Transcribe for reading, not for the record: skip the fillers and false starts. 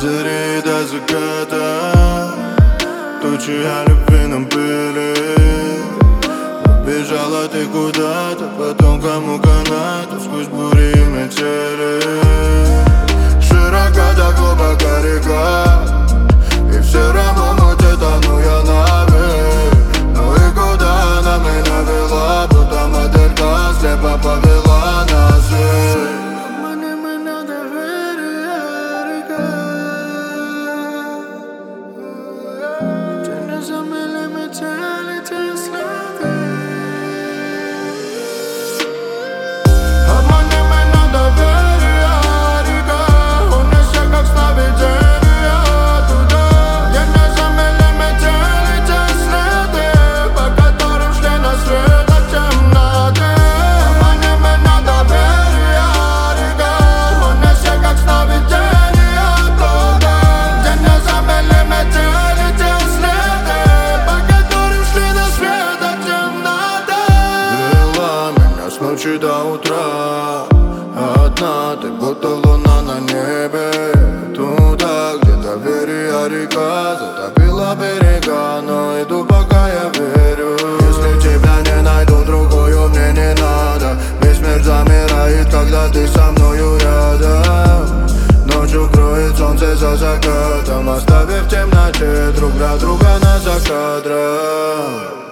зари до заката. Тучи о любви нам пыли. Убежала ты куда-то, потом кому каната. Сквозь бури и метели. Широка так глубока река, и все равно мутит, тону я на берег. Ну и куда она меня вела, будто моделька слепо повела нас. Обмани меня, доверие, река. Тени замыли метели, те следы. Обмани меня, доверие, река. Унеся как сновидение туда, где не замыли метели, те следы, по которым шли на свет от темноты. Обмани меня, доверие, река. Унеся как сновидение туда, где не замыли метели, те следы, по которым шли на свет от темноты. Вела меня с ночи до утра. Одна ты, будто луна на небе. Туда, где доверие река затопила берега. Но иду, пока я верю. Если тебя не найду, другую мне не надо. Весь мир замирает, когда ты со мною рядом. Ночью кроет солнце за закатом, оставив в темноте друг для друга нас за кадром.